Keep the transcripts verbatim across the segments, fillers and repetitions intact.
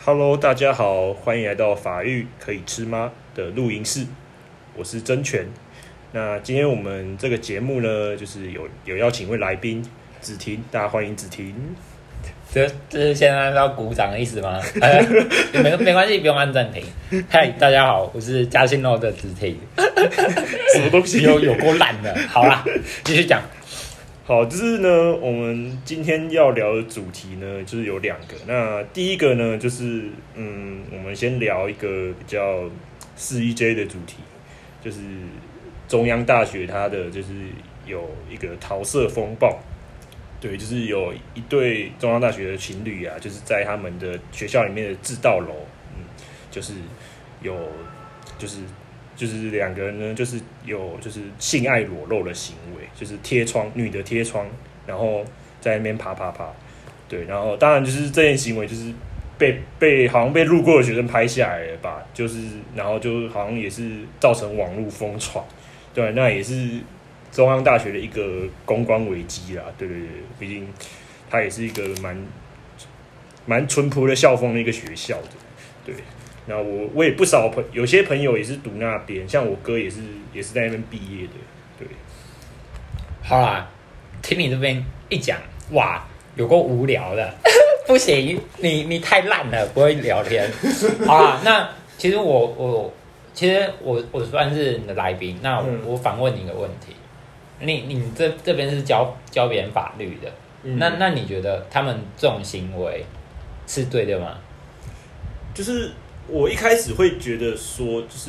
Hello， 大家好，欢迎来到法律可以吃吗的录音室，我是真权。那今天我们这个节目呢，就是有有邀请一位来宾子婷，大家欢迎子婷。 这这是现在要鼓掌的意思吗？呃、没没关系，不用按暂停。嗨，大家好，我是嘉兴楼的子婷。 什么东西？ 有有够烂的。好啦，继续讲。 好，就是呢，我们今天要聊的主题呢，就是有两个。那第一个呢，就是嗯，我们先聊一个比较四 E J 的主题，就是中央大学它的就是有一个桃色风暴。对，就是有一对中央大学的情侣啊，就是在他们的学校里面的自道楼，嗯，就是有就是。就是两个人呢，就是有就是性爱裸露的行为，就是贴窗，女的贴窗，然后在那边爬爬爬，对，然后当然就是这件行为就是被被好像被路过的学生拍下来了吧，就是然后就好像也是造成网络疯传，对，那也是中央大学的一个公关危机啦，对对对，毕竟它也是一个蛮蛮淳朴的校风的一个学校的，对。那我我也不少朋，有些朋友也是读那边，像我哥也是也是在那边毕业的，对。 好啦，听你这边一讲，哇，有够无聊的，不行，你你太烂了，不会聊天。好啦，那其实我我其实我我算是你的来宾，那我、嗯、我反问你一个问题，你你这这边是教教别人法律的，嗯、那那你觉得他们这种行为是对的吗？ 就是。我一开始会觉得说，就是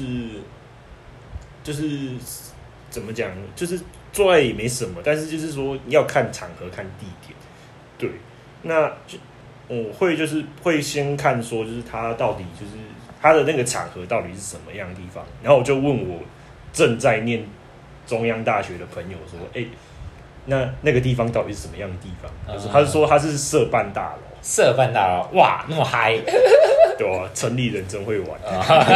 就是怎么讲，就是做爱也没什么，但是就是说要看场合、看地点，对。那就我会就是会先看说，就是他到底就是他的那个场合到底是什么样的地方，然后我就问我正在念中央大学的朋友说，哎、欸，那那个地方到底是什么样的地方？就是他是说他是社办大楼。 社办大楼，哇，那么嗨， 对啊，城里人真会玩。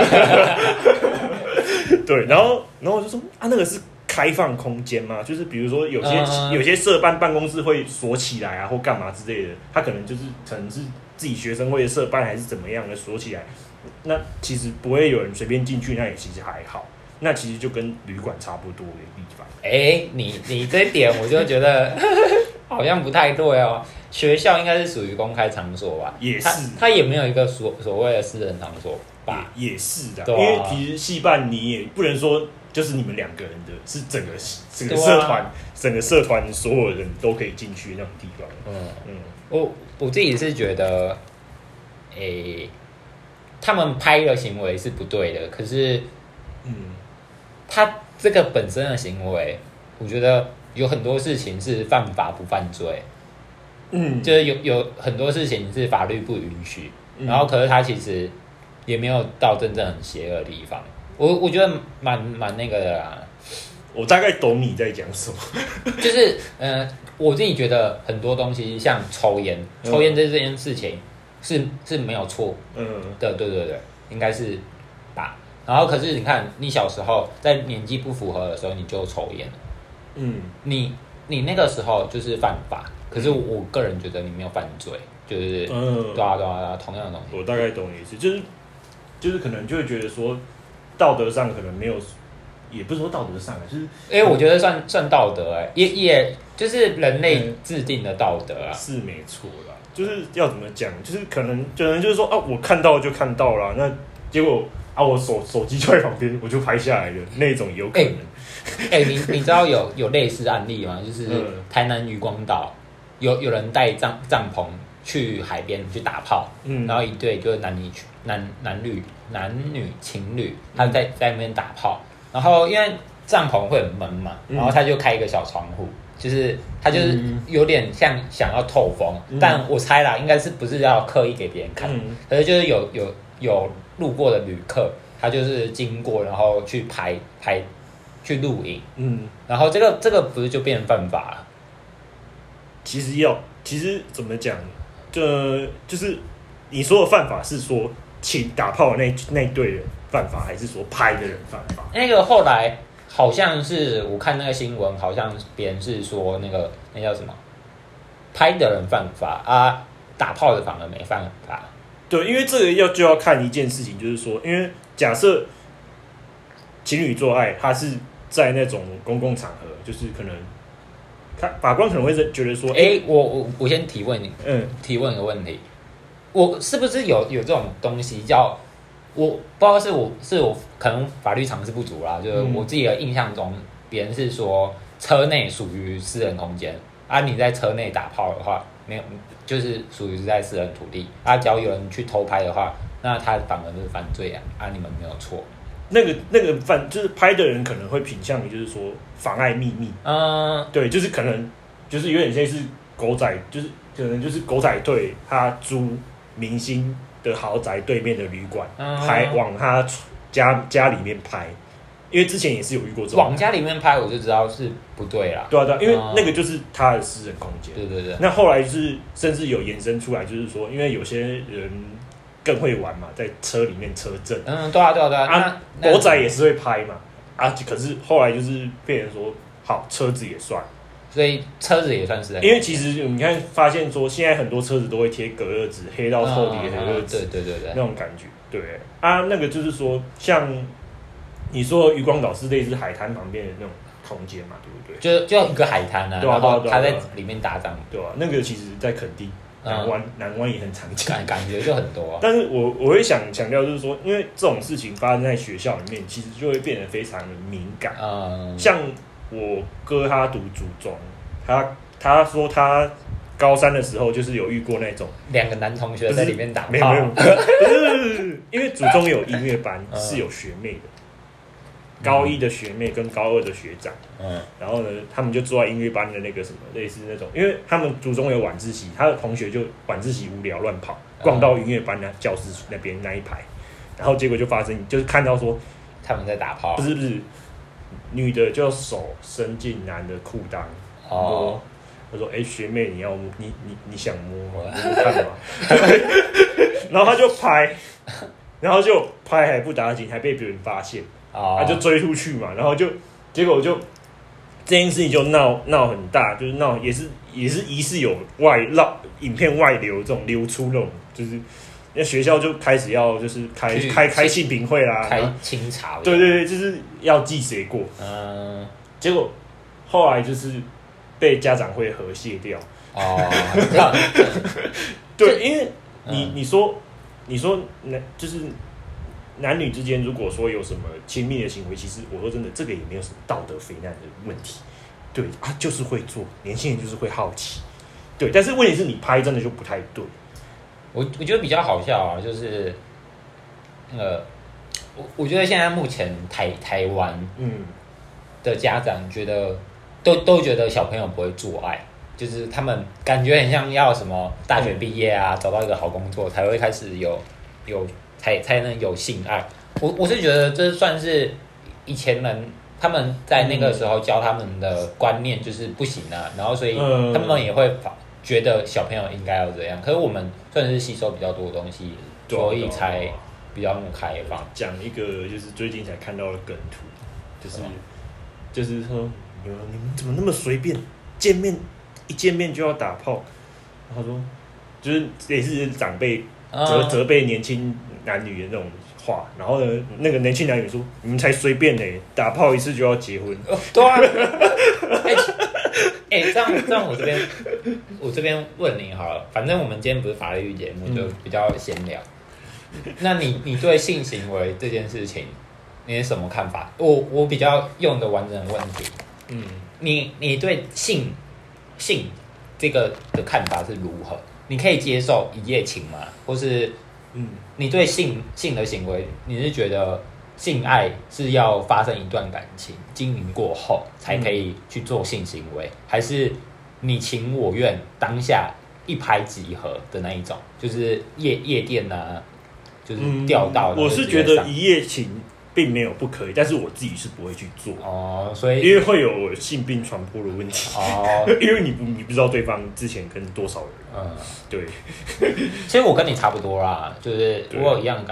对，然后然后我就说啊，那个是开放空间吗？就是比如说有些、uh, 有些社办办公室会锁起来啊，或干嘛之类的，他可能就是可能是自己学生会的社办还是怎么样的锁起来，那其实不会有人随便进去，那也其实还好。那其实就跟旅馆差不多的地方。 哎、欸，你你这一点我就觉得好像不太对哦。学校应该是属于公开场所吧？ 也是， 它也没有一个所所谓的私人场所吧？ 也, 也是的、啊， 因为其实系办你也不能说就是你们两个人的，是整个整个社团、啊、整个社团所有人都可以进去那种地方。嗯嗯， 我我自己是觉得，诶、欸，他们拍的行为是不对的，可是，嗯，他这个本身的行为，我觉得有很多事情是犯法不犯罪。嗯，就是有有很多事情是法律不允许，嗯、然后可是他其实也没有到真正很邪恶的地方，我我觉得蛮蛮那个的啦。 我大概懂你在讲什么， 就是呃，我自己觉得很多东西像抽烟，嗯、抽烟这件事情是是没有错，嗯的，对对对，应该是吧。然后可是你看，你小时候在年纪不符合的时候你就抽烟，嗯，你你那个时候就是犯法。可是我个人觉得你没有犯罪，就是，嗯，对啊对啊对啊，同样的东西。 我大概懂你意思，就是就是可能就会觉得说，道德上可能没有，也不是说道德上，就是， 哎、欸，我觉得算算道德、欸，哎，也也就是人类制定的道德啊， 嗯、是没错啦。就是要怎么讲，就是可能可能就是说啊，我看到就看到了，那结果啊，我手手机就在旁边，我就拍下来了，那种有可能。 哎、欸欸，你你知道有有类似案例吗？就是台南渔光岛。有有人带帐帐篷去海边去打炮，嗯，然后一对就是男女男男女男女情侣，他在在那边打炮，然后因为帐篷会很闷嘛，然后他就开一个小窗户，就是他就是有点像想要透风，嗯、但我猜啦，应该是不是要刻意给别人看，嗯、可是就是有有有路过的旅客，他就是经过，然后去拍拍去录影，嗯，然后这个这个不是就变成犯法了？ 其实要，其实怎么讲，这就是你说的犯法是说请打炮的那那对人犯法，还是说拍的人犯法？ 那个后来好像是我看那个新闻，好像别人是说那个那叫什么，拍的人犯法啊，打炮的反而没犯法。 对，因为这个要就要看一件事情，就是说，因为假设情侣做爱，他是在那种公共场合，就是可能，他法官可能会觉得说， 哎、欸，我我我先提问你， 嗯， 提问一个问题，我是不是有有这种东西叫，我不知道是我是我可能法律常识不足啦，就是我自己的印象中，别人是说车内属于私人空间，啊，你在车内打炮的话，没有，就是属于是在私人土地，啊，只要有人去偷拍的话，那他反而就是犯罪啊，啊，你们没有错。 那个那个犯就是拍的人可能会倾向于就是说妨碍秘密，嗯，对，就是可能就是有点像是狗仔，就是可能就是狗仔队他租明星的豪宅对面的旅馆，嗯、拍往他家家里面拍，因为之前也是有遇过这种往家里面拍，我就知道是不对啦。 对啊对啊，因为那个就是他的私人空间。 对对对。 那后来就是甚至有延伸出来，就是说，因为有些人更会玩嘛，在车里面车震。 嗯，对啊对啊对啊。 啊，狗仔也是会拍嘛，啊，可是后来就是变成说，好，车子也算。 所以车子也算是， 因为其实你看，发现说现在很多车子都会贴隔热纸，黑到透底的隔热纸， 对对对对， 那种感觉，对啊，那个就是说，像你说渔光岛是类似海滩旁边的那种空间嘛，对不对？ 就就一个海滩啊， 对啊， 然后他在里面打仗， 对啊，那个其实在垦丁、南湾、南湾也很常见， 感感觉就很多、啊。 但是我我会想强调就是说，因为这种事情发生在学校里面，其实就会变得非常的敏感。嗯，像我哥他读祖中，他他说他高三的时候就是有遇过那种两个男同学在里面打炮， 没有没有，不是不是，因为祖中有音乐班是有学妹的。高一的学妹跟高二的学长，嗯，然后呢，他们就坐在音乐班的那个什么类似那种，因为他们祖中有晚自习，他的同学就晚自习无聊乱跑，逛到音乐班的教室那边那一排，然后结果就发生，就是看到说他们在打炮， 不是不是，女的就手伸进男的裤裆，哦，他说：“哎、欸，学妹，你要你你你想摸吗？摸看嘛。”然后他就拍，然后就拍还不打紧，还被别人发现。他、oh. 就追出去嘛，然后就结果就这件事情就闹闹很大，就是闹也是也是疑似有外漏影片外流这种流出那种，就是那学校就开始要就是开开开性平会啦， 开清查， 对对对，就是要记谁过，嗯，结果后来就是被家长会和谐掉，哦，对，因为你、嗯、你说你说那就是。男女之间如果说有什么亲密的行为，其实我说真的，这个也没有什么道德非难的问题，对啊，就是会做，年轻人就是会好奇，对，但是问题是你拍真的就不太对。 我我觉得比较好笑啊，就是那个我我觉得现在目前台台湾嗯的家长觉得都都觉得小朋友不会做爱，就是他们感觉很像要什么大学毕业啊，嗯、找到一个好工作才会开始有有。才才能有性爱，我我是觉得这算是以前人他们在那个时候教他们的观念就是不行啊，然后所以他们也会觉得小朋友应该要这样。可是我们算是吸收比较多的东西，所以才比较那么开放。 讲一个就是最近才看到的梗图，就是就是说你们你们怎么那么随便，见面一见面就要打炮？然后说就是也是长辈责责备年轻男女的那种话，然后呢，那个年轻男女说：“你们才随便呢、欸，打炮一次就要结婚。哦” 对啊，哎、欸欸，这样这样，我这边我这边问你好了，反正我们今天不是法律节目，就比较闲聊。嗯、那你你对性行为这件事情，你有什么看法？我我比较用的完整的问题，嗯，你你对性性这个的看法是如何？你可以接受一夜情吗？或是，嗯，你对性性的行为，你是觉得性爱是要发生一段感情，经营过后才可以去做性行为，嗯、还是你情我愿当下一拍即合的那一种？就是夜夜店啊，就是钓到、 嗯。我是觉得一夜情并没有不可以，但是我自己是不会去做哦，所以因为会有性病传播的问题哦，因为你不你不知道对方之前跟多少人，嗯，对。 其实我跟你差不多啦，就是我有一样的感觉，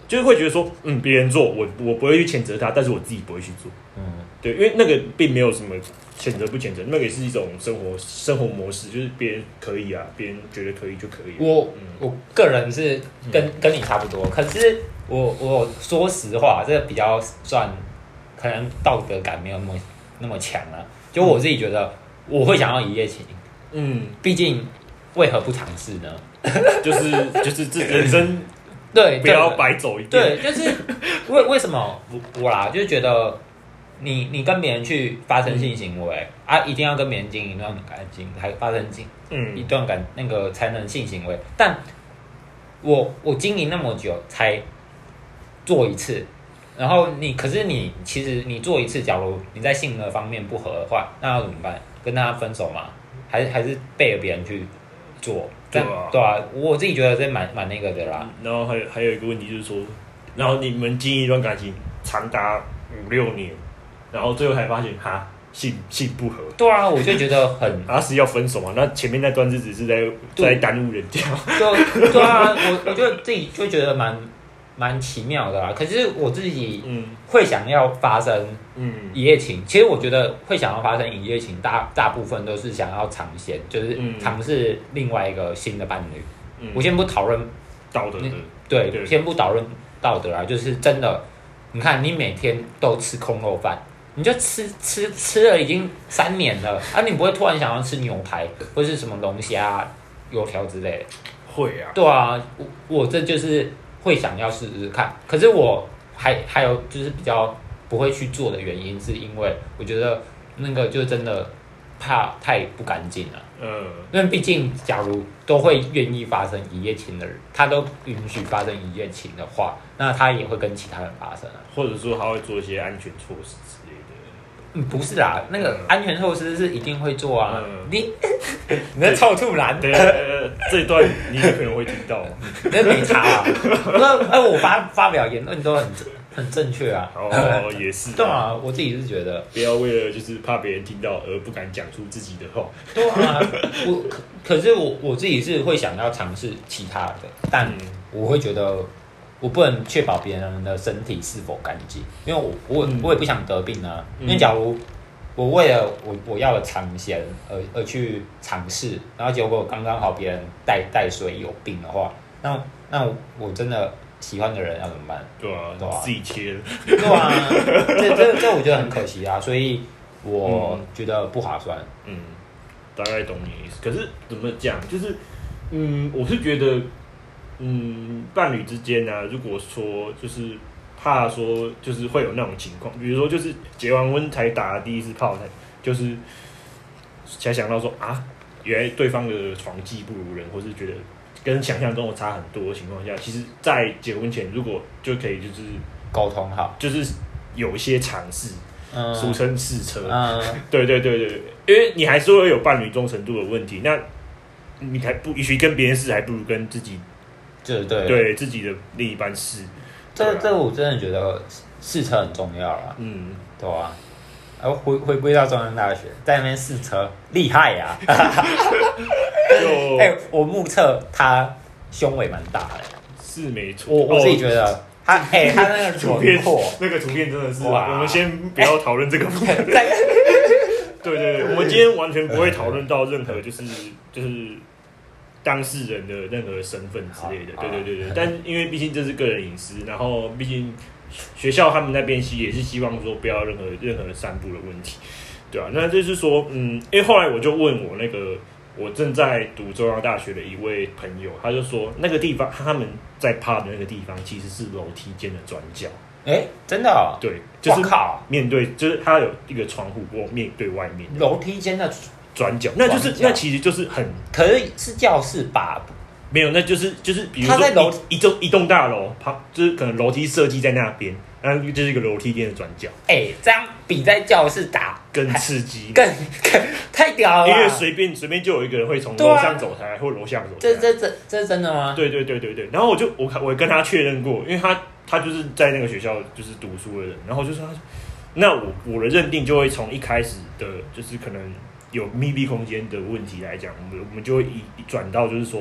就是会觉得说，嗯，别人做我我不会去谴责他，但是我自己不会去做。嗯，对，因为那个并没有什么谴责不谴责，那个也是一种生活生活模式，就是别人可以啊，别人觉得可以就可以。 我、嗯、我个人是跟、嗯、跟你差不多，可是我我说实话，这个比较算可能道德感没有那么那么强啊。就我自己觉得，我会想要一夜情。嗯，毕竟为何不尝试呢？ 就是就是这人生。 对， 不要白走一遍。 对，就是为为什么我我啦，就是觉得你你跟别人去发生性行为、嗯、啊，一定要跟别人经营一段感情，才发生经嗯一段感那个才能性行为。但我我经营那么久才做一次，然后你可是你其实你做一次，假如你在性的方面不合的话，那要怎么办？跟他分手吗？还是还是背着别人去做？对啊，对啊，我自己觉得这蛮蛮那个的啦。 然后还有还有一个问题就是说，然后你们经营一段感情长达五六年，然后最后才发现哈性性不合。 对啊，我就觉得很， 啊是要分手嘛？那前面那段日子是在在耽误人家。 对对啊，我我就自己就觉得蛮蛮奇妙的啦。可是我自己嗯会想要发生嗯一夜情，其实我觉得会想要发生一夜情，大大部分都是想要尝鲜，就是尝试另外一个新的伴侣。嗯、我先不讨论道德的， 对，对先不讨论道德啊，就是真的，你看你每天都吃空肉饭，你就吃吃吃了已经三年了啊，你不会突然想要吃牛排或是什么龙虾、油条之类的？ 会啊， 对啊，我我这就是会想要试试看，可是我还还有就是比较不会去做的原因，是因为我觉得那个就真的怕太不干净了。嗯，因为毕竟假如都会愿意发生一夜情的人，他都允许发生一夜情的话，那他也会跟其他人发生啊， 或者说他会做一些安全措施之类的。 嗯，不是啦，那个安全措施是一定会做啊。嗯、你你在臭兔男， 对，呃，这一段你有可能会听到， 那没差啊。那哎，我发发表言论都很很正确啊。 哦，也是。 对啊，我自己是觉得， 不要为了就是怕别人听到而不敢讲出自己的话。 对啊，我可是我我自己是会想要尝试其他的，但我会觉得我不能确保别人的身体是否干净，因为我我我也不想得病啊。嗯、因为假如我为了我我要的尝鲜而而去尝试，然后结果刚刚好别人带带水有病的话，那那我真的喜欢的人要怎么办？ 对啊，对啊，自己切了。 对啊，这这这我觉得很可惜啊，所以我觉得不划算。 嗯，大概懂你的意思。可是怎么讲？就是嗯，我是觉得嗯，伴侣之间啊，如果说就是怕说就是会有那种情况，比如说就是结完婚才打了第一次炮，才就是才想到说啊，原来对方的床技不如人，或是觉得跟想象中的差很多的情况下，其实，在结婚前如果就可以就是沟通好， 就是有一些尝试，嗯，俗称试车，嗯，对对对对，因为你还是会有伴侣忠诚度的问题，那你还不与其跟别人试，还不如跟自己， 对对对自己的另一半试。 这这我真的觉得试车很重要啦，嗯，对啊。然后回回归到中央大学，在那边试车，厉害呀、啊！哎、欸，我目测他胸围蛮大的， 是没错。 我我自己觉得他，哎、欸，他那个图片，那个图片真的是，我们先不要讨论这个部分。对对对，我们今天完全不会讨论到任何就是就是当事人的任何身份之类的。对对对对，但因为毕竟这是个人隐私，然后毕竟。学校他们那边也是希望说不要任何任何散布的问题，对啊，那就是说，嗯，因为后来我就问我那个我正在读中央大学的一位朋友，他就说那个地方他们在趴的那个地方其实是楼梯间的转角。 哎、欸，真的、哦？ 对，就是面对，就是它有一个窗户，或面对外面楼梯间的转角，那就是那其实就是很， 可是是教室吧？ 没有，那就是就是比如说一一栋一栋大楼，就是可能楼梯设计在那边，然后就是一个楼梯间的转角。 哎、欸，这样比在教室打更刺激， 更更太屌了。 因为随便随便就有一个人会从楼上走下来，或楼下走下来。这这这这是真的吗？ 对对对对对。然后我就我我跟他确认过，因为他他就是在那个学校就是读书的人，然后就说他，那我我的认定就会从一开始的，就是可能有密闭空间的问题来讲，我们我们就会一转到就是说。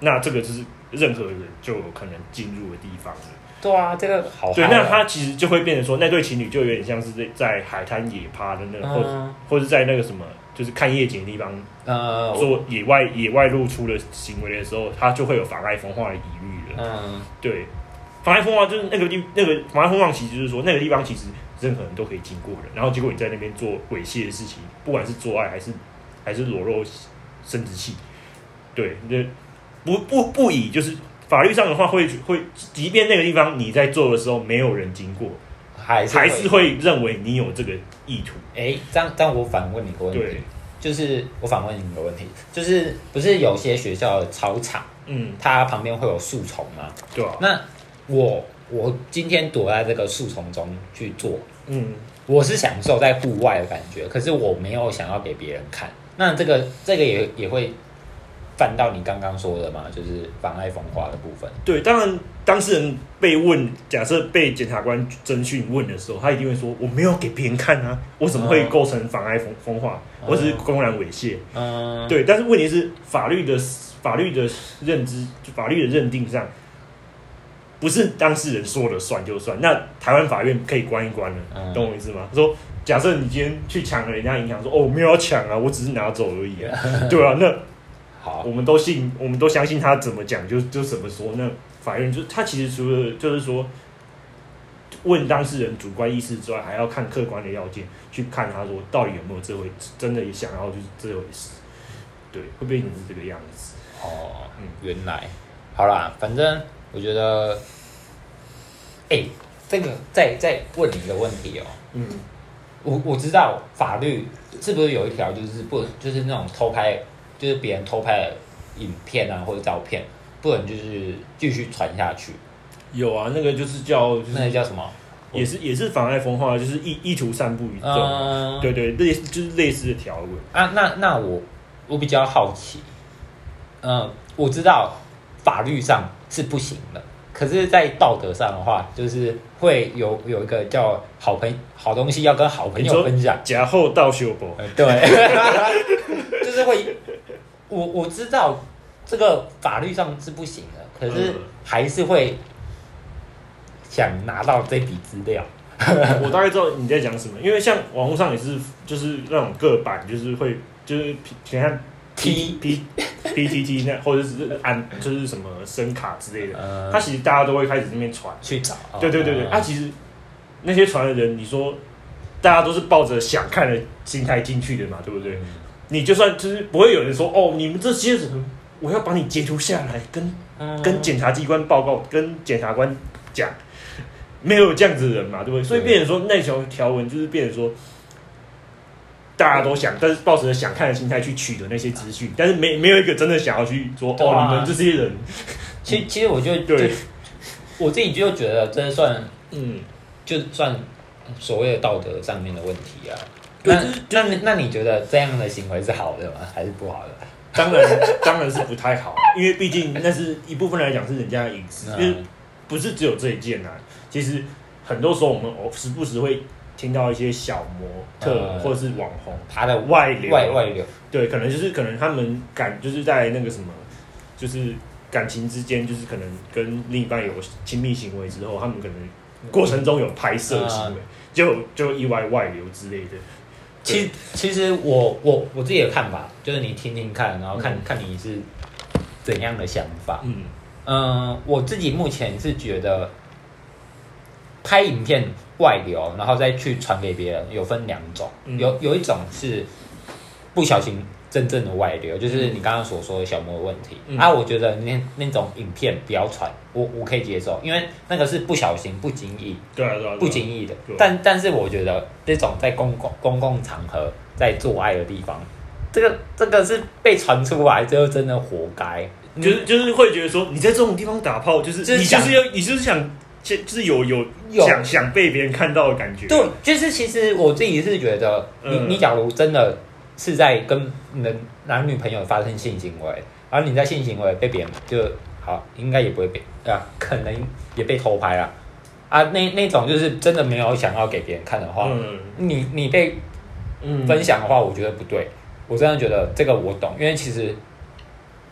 那这个就是任何人就有可能进入的地方了。 对啊，这个好、啊。 对，那他其实就会变成说，那对情侣就有点像是在海滩野趴的那个，嗯、或者或者在那个什么，就是看夜景的地方，呃，做野外野外露出的行为的时候，他就会有妨碍风化的疑虑了。嗯，对，妨碍风化就是那个地那个妨碍风化，其实就是说那个地方其实任何人都可以经过的，然后结果你在那边做猥亵的事情，不管是做爱还是还是裸露生殖器，对，不不不以就是。法律上的话会会，即便那个地方你在做的时候没有人经过，还是还是会认为你有这个意图。 哎、欸，这样这样我反问你个问题，就是我反问你一个问题，就是不是有些学校的操场，嗯，它旁边会有树丛吗？ 对啊。 那我我今天躲在这个树丛中去做，嗯，我是享受在户外的感觉，可是我没有想要给别人看，那这个这个也也会。犯到你刚刚说的嘛，就是妨碍风化的部分。 对，当然当事人被问，假设被检察官侦讯问的时候，他一定会说：“我没有给别人看啊，我怎么会构成妨碍风风化？嗯、我只是公然猥亵。”嗯，对。但是问题是，法律的法律的认知，法律的认定上，不是当事人说了算就算。那台湾法院可以关一关了，嗯、懂我意思吗？说假设你今天去抢了人家银行，说：“哦，我没有要抢啊，我只是拿走而已啊。”对啊，那。好，我们都信，我们都相信他怎么讲就就怎么说。那法院就他其实除了就是说问当事人主观意识之外，还要看客观的要件，去看他说到底有没有这回真的也想要就是这回事，对，会变成是这个样子。 哦，嗯，原来好啦，反正我觉得，哎、欸，这个再再问你一个问题哦，嗯，我我知道法律是不是有一条就是不就是那种偷拍。就是别人偷拍的影片啊或者照片，不能就是继续传下去。 有啊，那个就是叫，就是、 那个叫什么？ 也是也是妨碍风化，就是意意图散布于众。嗯、对对，类就是类似的条文啊。那那我我比较好奇，嗯，我知道法律上是不行的，可是，在道德上的话，就是会有有一个叫好朋好东西要跟好朋友分享， 假后道修博。 对，就是会。我我知道这个法律上是不行的，可是还是会想拿到这笔资料。 我大概知道你在讲什么，因为像网络上也是，就是那种个版，就是会就是你看 T P P T T 那或者是按就是什么声卡之类的，呃、它其实大家都会开始那边传去找。 对对对对，它、呃啊、其实那些传的人，你说大家都是抱着想看的心态进去的嘛，对不对？嗯，你就算就是不会有人说哦，你们这些人，我要把你截图下来，跟、嗯、跟检察机关报告，跟检察官讲，没有这样子的人嘛，对不对？所以变成说那条条文就是变成说，大家都想，但是抱着想看的心态去取得那些资讯，但是没没有一个真的想要去说、啊、哦，你们这些人， 其实其实我就对，我自己就觉得这算嗯，就算所谓的道德上面的问题啊。那那那你觉得这样的行为是好的吗？还是不好的？ 当然当然是不太好，因为毕竟那是一部分来讲是人家的隐私，因为不是只有这一件啊。其实很多时候我们时不时会听到一些小模特、呃、或者是网红他的外流外外流， 对，可能就是可能他们感就是在那个什么，就是感情之间，就是可能跟另一半有亲密行为之后，他们可能过程中有拍摄行为，就、呃、就意外外流之类的。 其实，其实我我我自己的看法就是你听听看，然后看、嗯、看你是怎样的想法。嗯嗯、呃，我自己目前是觉得拍影片外流，然后再去传给别人，有分两种，嗯、有有一种是不小心真正的外流，就是你刚刚所说的小模的问题。嗯、啊，我觉得那那种影片不要传，我我可以接受，因为那个是不小心、不经意， 对啊对啊， 不经意的。但但是我觉得这种在公共公共场合在做爱的地方，这个这个是被传出来，就真的活该。 就是就是会觉得说，你在这种地方打炮，就是你就是要你就是想。就是有有想想被别人看到的感觉。 对，就是其实我自己是觉得，你、嗯、你假如真的是在跟你的男女朋友发生性行为，然后你在性行为被别人就好，应该也不会被啊，可能也被偷拍了啊。那那种就是真的没有想要给别人看的话，嗯、你你被分享的话，我觉得不对。我真的觉得这个我懂，因为其实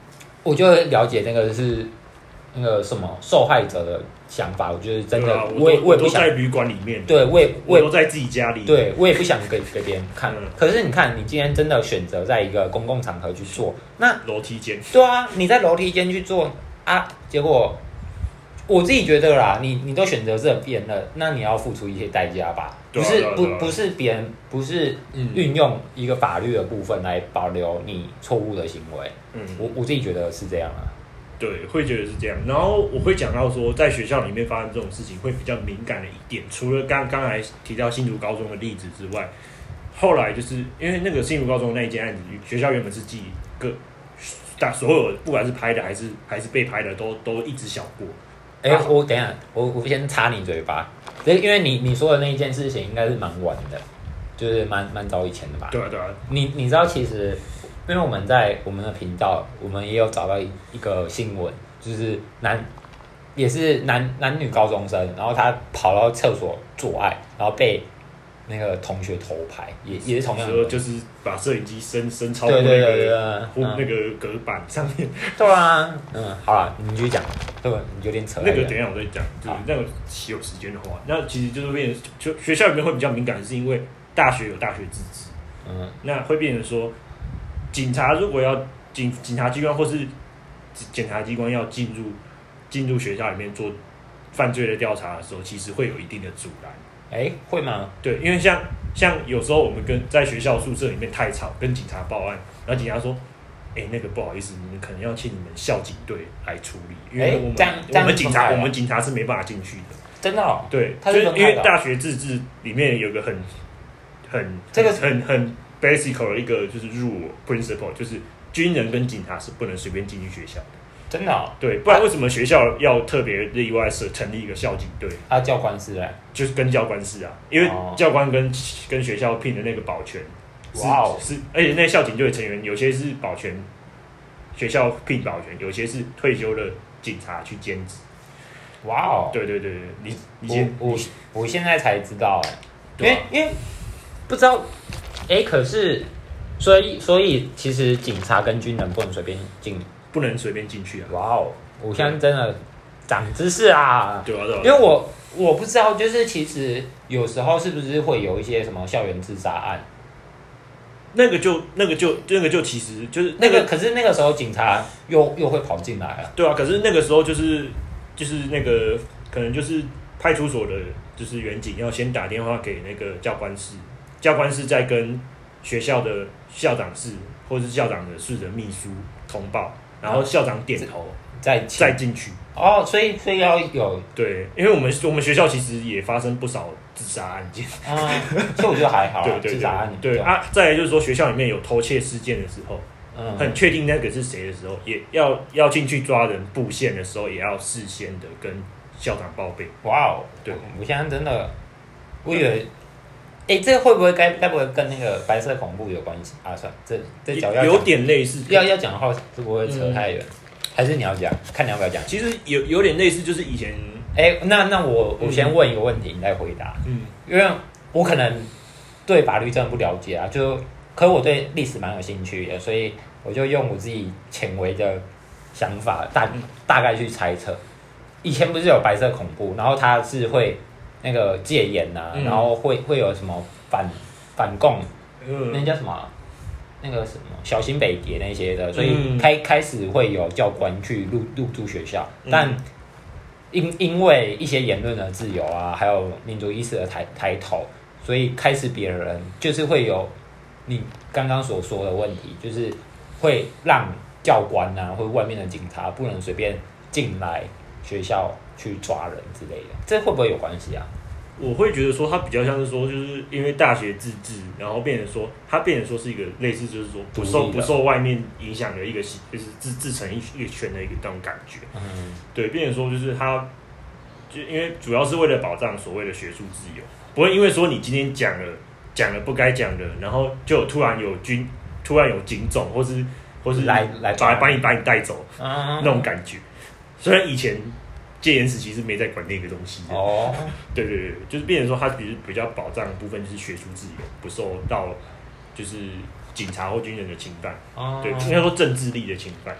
我就会了解那个是那个什么受害者的想法。我觉得真的， 啊、 我也我也不想在旅馆里面， 对我也我也都在自己家里， 对我也不想给给别人看、 嗯。 可是你看，你今天真的选择在一个公共场合去做，那楼梯间， 对啊，你在楼梯间去做啊，结果。我自己觉得啦，你你都选择这边了，那你要付出一些代价吧？不是不不是别人不是运用一个法律的部分来保留你错误的行为。嗯，我我自己觉得是这样啊。 对，会觉得是这样。然后我会讲到说，在学校里面发生这种事情会比较敏感的一点，除了刚刚才提到新竹高中的例子之外，后来就是因为那个新竹高中那一件案子，学校原本是记各大所有不管是拍的还是还是被拍的都都一直小过。 哎、欸，我等一下，我我先插你嘴巴，因为你你说的那一件事情应该是蛮晚的，就是蛮蛮早以前的吧？ 对啊，对啊。 你你知道，其实因为我们在我们的频道，我们也有找到一个新闻，就是男也是男男女高中生，然后他跑到厕所做爱，然后被那个同学偷拍，也也是同样的， 就是把摄影机伸伸超过那个那个隔板上面。 对啊，嗯，好啦，你继续讲，对吧？你有点扯。 那个等一下我再讲，就是那个有时间的话，那其实就是变成就学校里面会比较敏感，是因为大学有大学自治，嗯，那会变成说，警察如果要警警察机关或是检察机关要进入进入学校里面做犯罪的调查的时候，其实会有一定的阻拦。 哎、欸，会吗？ 对，因为像像有时候我们跟在学校宿舍里面太吵，跟警察报案，然后警察说：“哎、欸，那个不好意思，你们可能要请你们校警队来处理，因为我们、欸、我们警察我们警察是没办法进去的。” 真的、哦？ 对，他是因为大学自治里面有个很很这个很很 basic 的一个就是 rule principle， 就是军人跟警察是不能随便进去学校的。 真的、哦？ 对，不然为什么学校要特别例外设成立一个校警队？ 啊，教官室嘞， 就是跟教官室啊，因为教官跟、哦、跟学校聘的那个保全，哇哦，是，而且那校警队的成员有些是保全，学校聘保全，有些是退休的警察去兼职。哇哦，对对对对，你你先， 我我我现在才知道哎，因为因为不知道，哎、欸，可是所以所以其实警察跟军人不能随便进。 不能随便进去啊！ 哇哦，我现在真的长知识啊！ 对啊，对啊， 因为我我不知道，就是其实有时候是不是会有一些什么校园自杀案？ 那个就那个就那个就其实就是那个，可是那个时候警察又又会跑进来啊。 对啊，可是那个时候就是就是那个可能就是派出所的，就是员警要先打电话给那个教官室，教官室再跟学校的校长室或是校长的室的秘书通报。然后校长点头，再再进去哦，所以所以要有对，因为我们我们学校其实也发生不少自杀案件， 嗯，所以我觉得还好、啊， 对对对自杀案对啊。再来就是说，学校里面有偷窃事件的时候，嗯，很确定那个是谁的时候，也要要进去抓人布线的时候，也要事先的跟校长报备。 哇哦，对，我现在真的，我以为。哎、欸，这会不会该该不会跟那个白色恐怖有关系啊？算这这角要有点类似， 要要讲的话会不会扯太远、嗯？还是你要讲？看你要不要讲？ 其实有有点类似，就是以前哎、欸，那那我我先问一个问题，嗯、你再回答。嗯，因为我可能对法律真的不了解啊，就可我对历史蛮有兴趣的，所以我就用我自己浅微的想法大大概去猜测。以前不是有白色恐怖，然后它是会。那个戒严呐、嗯，然后会会有什么反反共，嗯、那叫什么？那个什么小型北谍那些的，所以开、嗯、开始会有教官去入入驻学校，嗯、但因因为一些言论的自由啊，还有民族意识的抬抬头，所以开始别人就是会有你刚刚所说的问题，就是会让教官啊或外面的警察不能随便进来学校。去抓人之类的，这会不会有关系啊？ 我会觉得说，它比较像是说，就是因为大学自治，然后变成说，它变成说是一个类似，就是说不受不受外面影响的一个，就是自自成一一个圈的一个那种感觉。嗯，对，变成说就是它，就因为主要是为了保障所谓的学术自由，不会因为说你今天讲了讲了不该讲的，然后就突然有军突然有警总，或是或是来来把把你把你带走，嗯、那种感觉。虽然以前。戒严时期是没在管那个东西的哦，对对对，就是变成说它比如比较保障的部分就是学术自由，不受到就是警察或军人的侵犯，哦、对，应该说政治力的侵犯，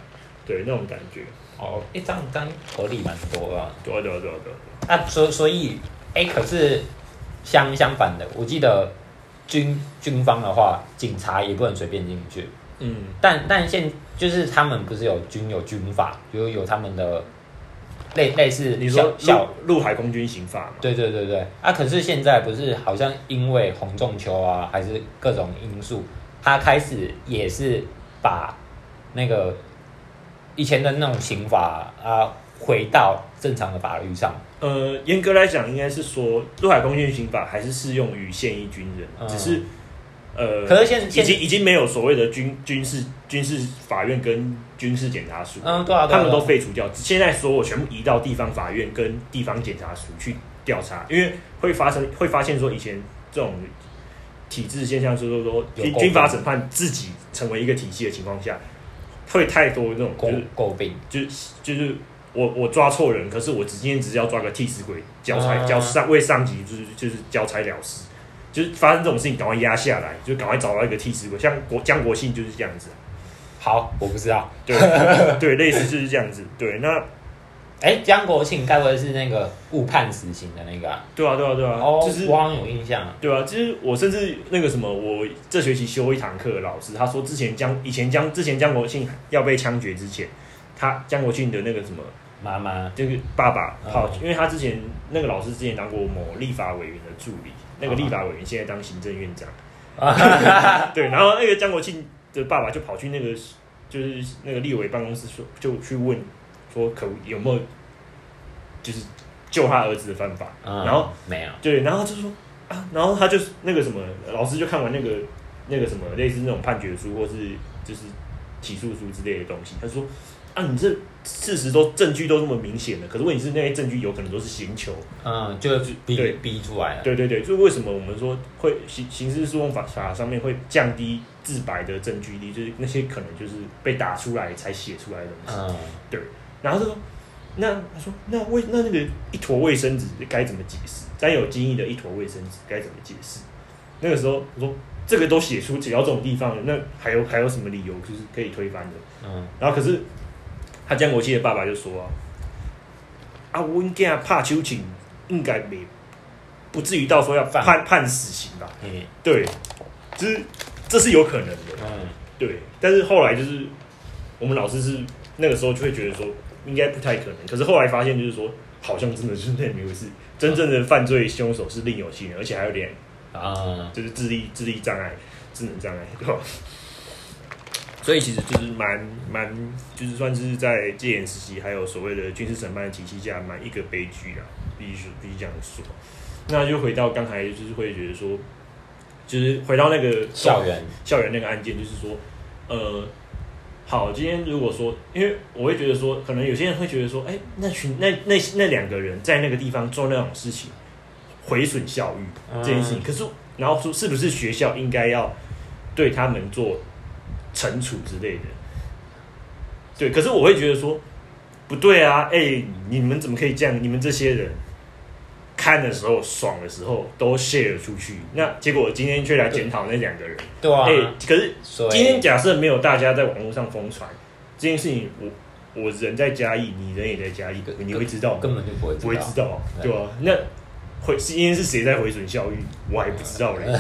对那种感觉。 哦，哎、欸，这样这样合理蛮多啊。 对啊对啊对啊对啊。 啊，所所以，哎、欸，可是相相反的，我记得军军方的话，警察也不能随便进去。嗯，但但现就是他们不是有军有军法，有有他们的类类似你说小陆海空军刑法嘛？ 对对对对。啊，可是现在不是好像因为洪仲丘啊，还是各种因素，他开始也是把那个以前的那种刑法啊，回到正常的法律上。 呃，严格来讲，应该是说陆海空军刑法还是适用于现役军人，嗯、只是呃， 可是现已经已经没有所谓的军军事军事法院跟军事检察署， 嗯，对啊， 他们都废除掉，现在所有全部移到地方法院跟地方检察署去调查，因为会发生会发现说以前这种体制现象，就是说军军法审判自己成为一个体系的情况下，会太多那种就是诟病， 就是就是我我抓错人，可是我今天只是要抓个替死鬼交差、嗯、交上为上级就是就是交差了事。就是发生这种事情，赶快压下来，就赶快找到一个替死鬼，像国江国庆就是这样子。 好，我不知道。 对对，类似就是这样子。对，那哎、欸，江国庆该不会是那个误判死刑的那个、啊？ 对啊，对啊，对啊。 哦， 就是我好像有印象、啊。 对啊，就是我甚至那个什么，我这学期修一堂课的老师，他说之前江以前江之前江国庆要被枪决之前，他江国庆的那个什么妈妈， 这个爸爸跑、 嗯， 因为他之前那个老师之前当过某立法委员的助理。那个立法委员现在当行政院长，对，然后那个江国庆的爸爸就跑去那个就是那个立委办公室说，就去问说可有没有就是救他儿子的方法， 嗯、 然后没有， 对，然后就说啊，然后他就那个什么老师就看完那个那个什么类似那种判决书或是就是起诉书之类的东西，他说啊，你这事实都证据都那么明显了，可是问题是那些证据有可能都是刑求， 嗯，就是逼对逼出来了。 对对对，就是为什么我们说会刑刑事诉讼法法上面会降低自白的证据力，就是那些可能就是被打出来才写出来的东西。嗯，对。然后他说，那他说那卫那那个一坨卫生纸该怎么解释？沾有精液的一坨卫生纸该怎么解释？那个时候我说这个都写出，只要这种地方，那还有还有什么理由就是可以推翻的？嗯，然后可是。他江国庆的爸爸就说啊，啊，我应该怕秋瑾应该没不至于到时候要判判死刑吧？嗯，对，就是这是有可能的。嗯，对。但是后来就是我们老师是那个时候就会觉得说应该不太可能，可是后来发现就是说好像真的就是那没回事，真正的犯罪凶手是另有其人，而且还有点啊，就是智力智力障碍、智能障碍，对吧？所以其实就是蛮蛮，就是算是在戒严时期，还有所谓的军事审判的体系下，蛮一个悲剧啦，必须必须这样说。那就回到刚才，就是会觉得说，就是回到那个校园校园那个案件，就是说，呃，好，今天如果说，因为我会觉得说，可能有些人会觉得说，哎、欸，那群那那那两个人在那个地方做那种事情，毁损校誉这件事情，嗯、可是然后说是不是学校应该要对他们做惩处之类的，对，可是我会觉得说不对啊，哎、欸，你们怎么可以这样？你们这些人看的时候、爽的时候都 share 出去，那结果今天却来检讨那两个人， 对啊， 哎、欸，可是今天假设没有大家在网络上疯传这件事情，我我人在嘉义，你人也在嘉义，你会知道吗？ 根本就不会知道， 不会知道，对吧、啊？那毁今天是谁在毁损校誉，我还不知道嘞，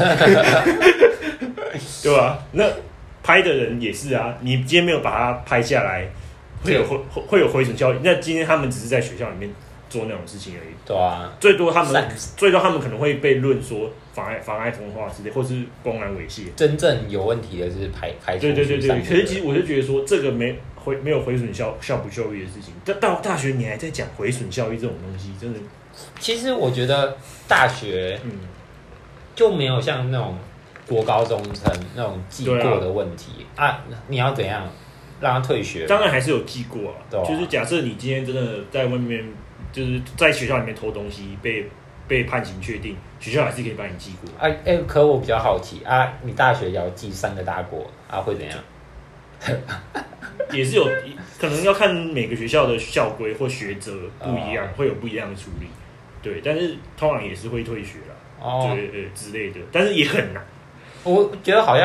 对吧、啊？那拍的人也是啊，你今天没有把它拍下来，会有会会有毁损效益。那今天他们只是在学校里面做那种事情而已。 对啊， 最多他们最多他们可能会被论说妨碍妨碍风化之类，或是公然猥亵。 真正有问题的是拍拍对对对对，可是其实我就觉得说，这个没毁没有毁损校校不教育的事情，到到大学你还在讲毁损教育这种东西，真的。 其实我觉得大学嗯就没有像那种国高中生那种记过的问题 啊, 啊，你要怎样让他退学？ 当然还是有记过啊， 啊就是假设你今天真的在外面，就是在学校里面偷东西被被判刑确定，学校还是可以帮你记过。 哎、啊欸、可我比较好奇啊，你大学要记三个大过啊，会怎样？ 也是有可能要看每个学校的校规或学则不一样，哦、会有不一样的处理。对，但是通常也是会退学啦，哦，对对之类的，但是也很难。 我觉得好像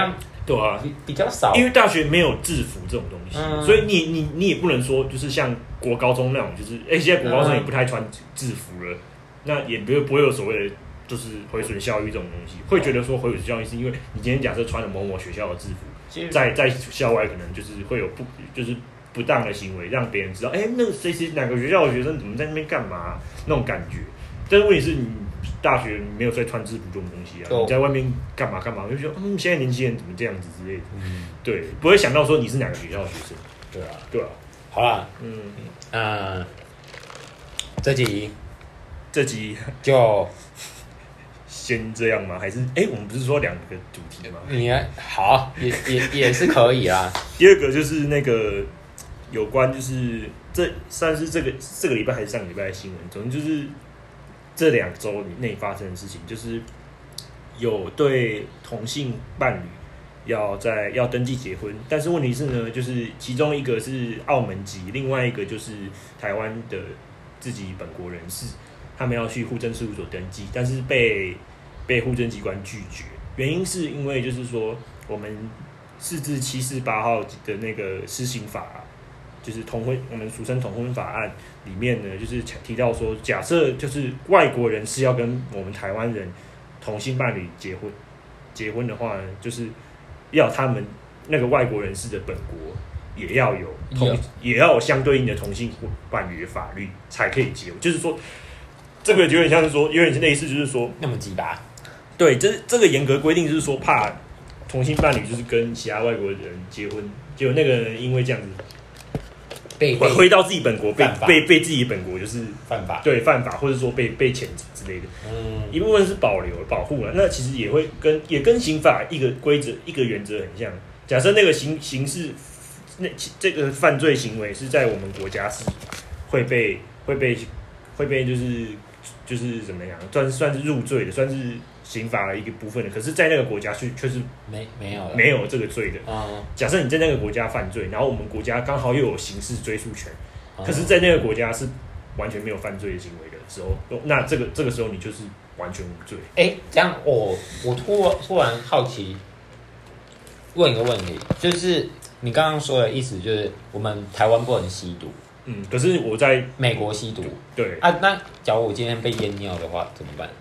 对啊， 比比较少， 因为大学没有制服这种东西，嗯、所以你你你也不能说就是像国高中那种，就是哎、欸，现在国高中也不太穿制服了，嗯、那也不会不会有所谓的就是回损校誉这种东西，会觉得说回损校誉是因为你今天假设穿了某某学校的制服，在在校外可能就是会有不就是不当的行为，让别人知道，哎、欸，那个谁谁哪个学校的学生怎么在那边干嘛、啊、那种感觉。但是问题是你大学没有在穿制服这种东西啊，你在外面干嘛干嘛，就觉得嗯，现在年轻人怎么这样子之类的，嗯，对，不会想到说你是哪个学校的学生， 对啊， 对啊， 好啦，嗯，呃，这集这集就先这样吗？还是哎、欸，我们不是说两个主题吗？ 你好，也也也是可以啦。 第二个就是那个有关就是这算是这个这个礼拜还是上个礼拜的新闻，总之就是。这两周内发生的事情，就是有对同性伴侣要在要登记结婚，但是问题是呢，就是其中一个是澳门籍，另外一个就是台湾的自己本国人士，他们要去户政事务所登记，但是被被户政机关拒绝，原因是因为就是说我们四至七四八号的那个施行法、啊。就是同婚，我们俗称同婚法案里面呢，就是提到说，假设就是外国人是要跟我们台湾人同性伴侣结婚，结婚的话呢，就是要他们那个外国人士的本国也要有同， yeah. 也要有相对应的同性伴侣的法律才可以结婚。就是说，这个有点像是说，有点类似，就是说那么鸡巴。 对，这这个严格规定就是说，怕同性伴侣就是跟其他外国人结婚，结果那个人因为这样子。 被回到自己本国被被被自己本国就是犯法， 对犯法，或者说被被谴责之类的。嗯，一部分是保留保护了，那其实也会跟也跟刑法一个规则一个原则很像。假设那个刑刑事那这个犯罪行为是在我们国家是会被会被会被就是就是怎么样，算算是入罪的，算是刑法的一个部分的。可是，在那个国家却却是没没有没有这个罪的。 嗯， 假设你在那个国家犯罪，然后我们国家刚好又有刑事追诉权，嗯、可是，在那个国家是完全没有犯罪的行为的时候，那这个这个时候你就是完全无罪。 哎、欸，这样我我突突然好奇，问一个问题，就是你刚刚说的意思，就是我们台湾不能吸毒。 嗯，可是我在美国吸毒， 对啊，那假如我今天被验尿的话怎么办？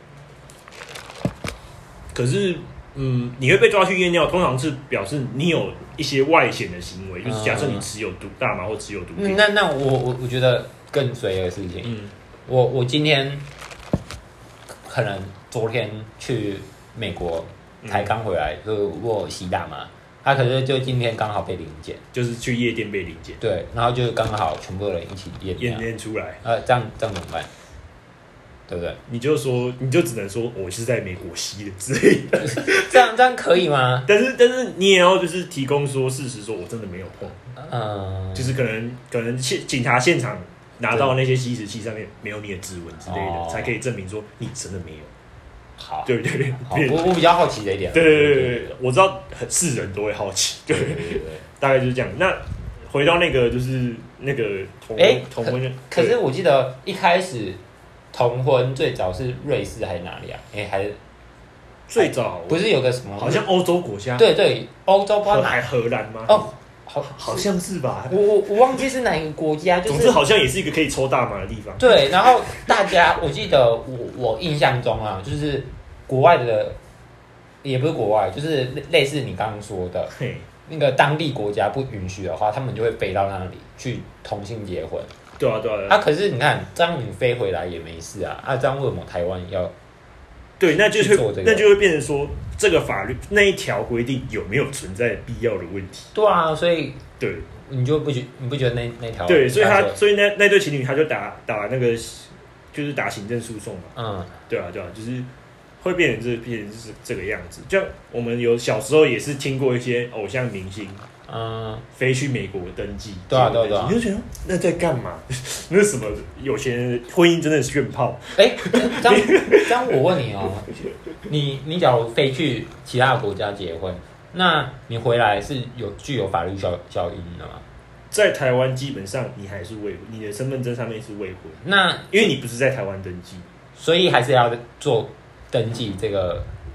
可是，嗯，你会被抓去验尿，通常是表示你有一些外显的行为，就是假设你持有毒大麻或持有毒品。 嗯、那那我我我觉得更随的事情，嗯，我我今天可能昨天去美国才刚回来，就、嗯、我吸大麻。他可是就今天刚好被临检， 就是去夜店被临检， 对，然后就刚好全部人一起验验验出来， 呃，这样这样怎么办？对不对？ 你就说，你就只能说我是在美国吸的之类的， 这样这样可以吗？ 但是但是你也要就是提供说事实，说我真的没有碰， 嗯， 就是可能可能现警察现场拿到那些吸食器上面没有你的指纹之类的，哦、才可以证明说你真的没有。 好， 对对对， 我我比较好奇这一点。 对对对 对, 對, 對，我知道是人都会好奇，对对 對, 對, 對，大概就是这样。那回到那个就是那个同哎同婚， 可是我记得一开始同婚最早是瑞士还是哪里啊？哎，还是最早不是有个什么？ 好像欧洲国家， 对对，欧洲不知道哪还荷兰吗？ 哦，好好像是吧。 我我我忘记是哪个国家，就是总之好像也是一个可以抽大麻的地方。 对，然后大家我记得我我印象中啊，就是国外的，也不是国外，就是类似你刚刚说的，那个当地国家不允许的话，他们就会飞到那里去同性结婚。 对啊，对啊。 啊，可是你看，这样你飞回来也没事啊。啊，这样为什么台湾要？ 对，那就会、這個、那就会变成说，这个法律那一条规定有没有存在必要的问题？ 对啊，所以对， 你就不觉你不觉得那那条？ 对，所以他所以那那对情侣他就打打那个就是打行政诉讼嘛。嗯，对啊，对啊，就是会变成这变成是这个样子。就我们有小时候也是听过一些偶像明星。嗯，飞去美国登记， 对啊，对啊， 你就觉得那在干嘛？那是什么？有钱人婚姻真的是炫炮？ 哎、欸，这样这样，我问你哦，你你假如飞去其他国家结婚，那你回来是有具有法律效效应的吗？ 在台湾基本上你还是未婚，你的身份证上面是未婚。 那因为你不是在台湾登记， 所以还是要做登记这个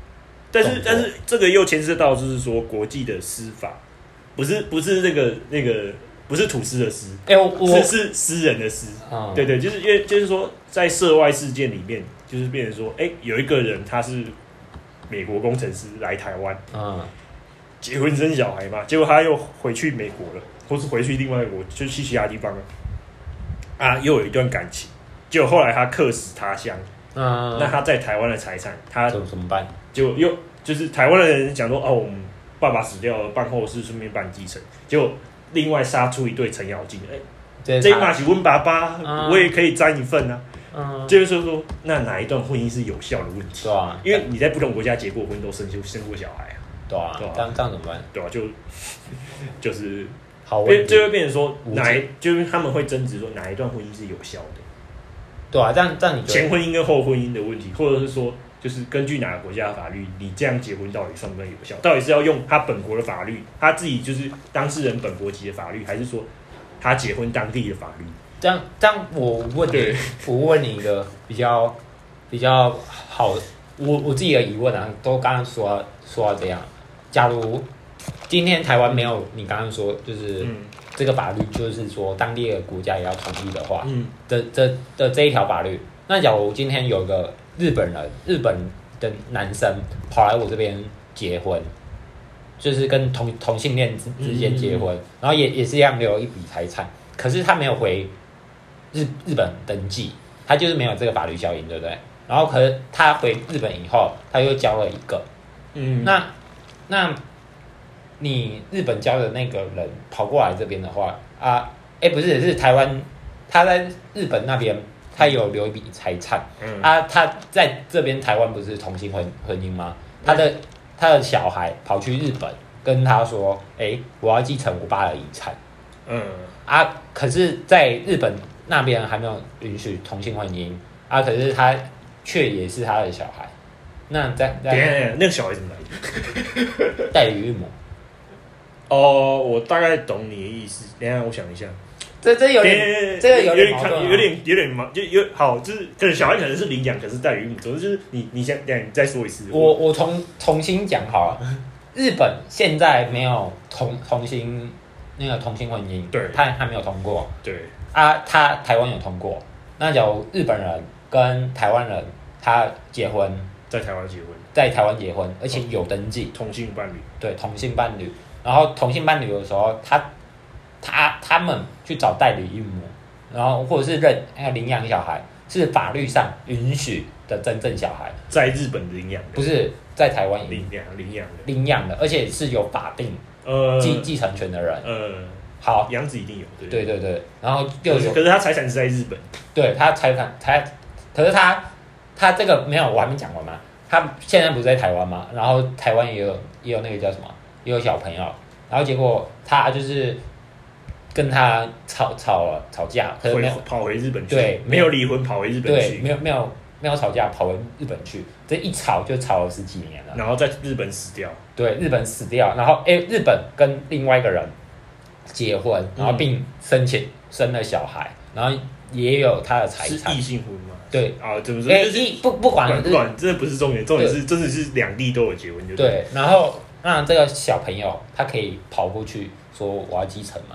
但是但是这个又牵涉到就是说国际的司法，不是不是那个那个不是土司的司， 哎、欸、我是是私人的私、嗯，对对，就是因为就是说在涉外事件里面，就是变成说，哎、欸，有一个人他是美国工程师来台湾，嗯，结婚生小孩嘛，结果他又回去美国了，或是回去另外一个国，就去其他地方了，啊，又有一段感情，结果后来他客死他乡，嗯，那他在台湾的财产，他怎么办？ 就又就是台湾的人讲说，哦，我们爸爸死掉了，办后事顺便办继承，结果另外杀出一对程咬金，哎、欸，这嘛是问爸爸、嗯，我也可以沾一份啊。嗯，就是说，那哪一段婚姻是有效的问题？ 对啊， 因为你在不同国家结过婚，都生生过小孩啊。 对啊，对啊，这样这样怎么办？ 对啊，就就是好， 就会变成说哪一，就是他们会争执说哪一段婚姻是有效的。 对啊，这样这样你前婚姻跟后婚姻的问题，或者是说，就是根据哪个国家的法律，你这样结婚到底算不算有效？到底是要用他本国的法律，他自己就是当事人本国籍的法律，还是说他结婚当地的法律？ 这样这样，我问你，我问你一个比较比较好，我我自己的疑问啊，都刚刚说说到这样，假如今天台湾没有你刚刚说，就是、嗯、这个法律，就是说当地的国家也要同意的话，嗯，的的的这一条法律，那假如今天有个日本人，日本的男生跑来我这边结婚，就是跟同同性恋之之间结婚，嗯、然后也也是一样留一笔财产，可是他没有回日日本登记，他就是没有这个法律效应，对不对？然后可是他回日本以后，他又交了一个，嗯，那那你日本交的那个人跑过来这边的话啊，哎，不是，是台湾，他在日本那边他有留一笔财产，嗯啊，他在这边台湾不是同性婚婚姻吗？他的、嗯、他的小孩跑去日本跟他说，哎，我要继承我爸的遗产，嗯啊，可是在日本那边还没有允许同性婚姻啊，可是他却也是他的小孩，那在等一下，那个小孩怎么来的？ 代理孕母。 哦，我大概懂你的意思。等一下，我想一下， 这这有点，这个有点矛盾、啊， 有点有点矛，就有好，就是可能小孩可能是领养，可是代理孕母，总之就是你你先，等一下你再说一次。 我我重重新讲好了，日本现在没有同同性那个同性婚姻， 对， 他还没有通过， 对啊，他台湾有通过，那假如日本人跟台湾人他结婚， 在台湾结婚， 在台湾结婚，而且有登记、 哦、同性伴侣， 对同性伴侣。然后同性伴侣的时候，他他他们去找代理孕母，然后或者是认要领养小孩，是法律上允许的真正小孩， 在日本领养的， 不是在台湾领养领养的， 领养的，而且是有法定呃继继承权的人。呃，好， 养子一定有，对对对对。然后又有， 可是他财产是在日本， 对他财产他，可是他他这个没有，我还没讲完嘛。他现在不是在台湾嘛，然后台湾也有也有那个叫什么？也有小朋友，然后结果他就是跟他吵吵了吵架，可是没有跑回日本去， 对， 没有离婚跑回日本去， 对，没有没有没有吵架跑回日本去，这一吵就吵了十几年了， 然后在日本死掉， 对，日本死掉，然后哎，日本跟另外一个人结婚，然后并生前生了小孩，然后也有他的财产， 是异性婚吗？ 对啊，怎么说？ 哎，异不不管不管，这不是重点，重点是真的是两地都有结婚，就对，然后。那这个小朋友他可以跑过去说我要继承吗？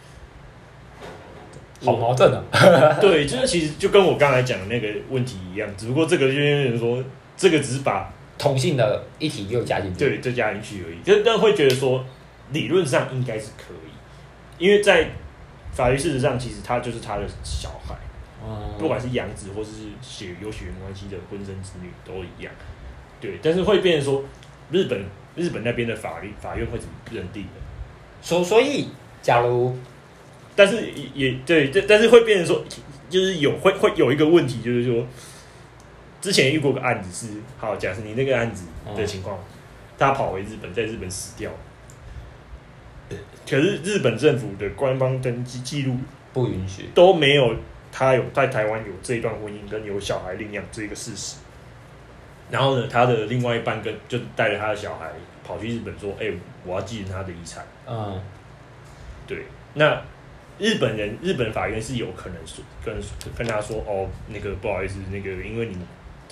好矛盾啊！ 对，就是其实就跟我刚才讲的那个问题一样，只不过这个就是说，这个只是把同性的一体又加进去， 对，再加进去而已。就但会觉得说，理论上应该是可以，因为在法律事实上，其实他就是他的小孩，嗯、不管是养子或是血有血缘关系的婚生子女都一样。对，但是会变成说，日本。日本那边的法律法院会怎么认定的？ 所所以，假如， 但是也对，但是会变成说，就是有会会有一个问题，就是说，之前遇过个案子是，好，假设你那个案子的情况，嗯、他跑回日本，在日本死掉，可是日本政府的官方登记记录不允许， 都没有他有在台湾有这一段婚姻跟有小孩领养这个事实。然后呢，他的另外一半跟就带着他的小孩跑去日本说：“哎、欸，我要继承他的遗产。”嗯，对。那日本人日本法院是有可能说跟跟他说：“哦，那个不好意思，那个因为你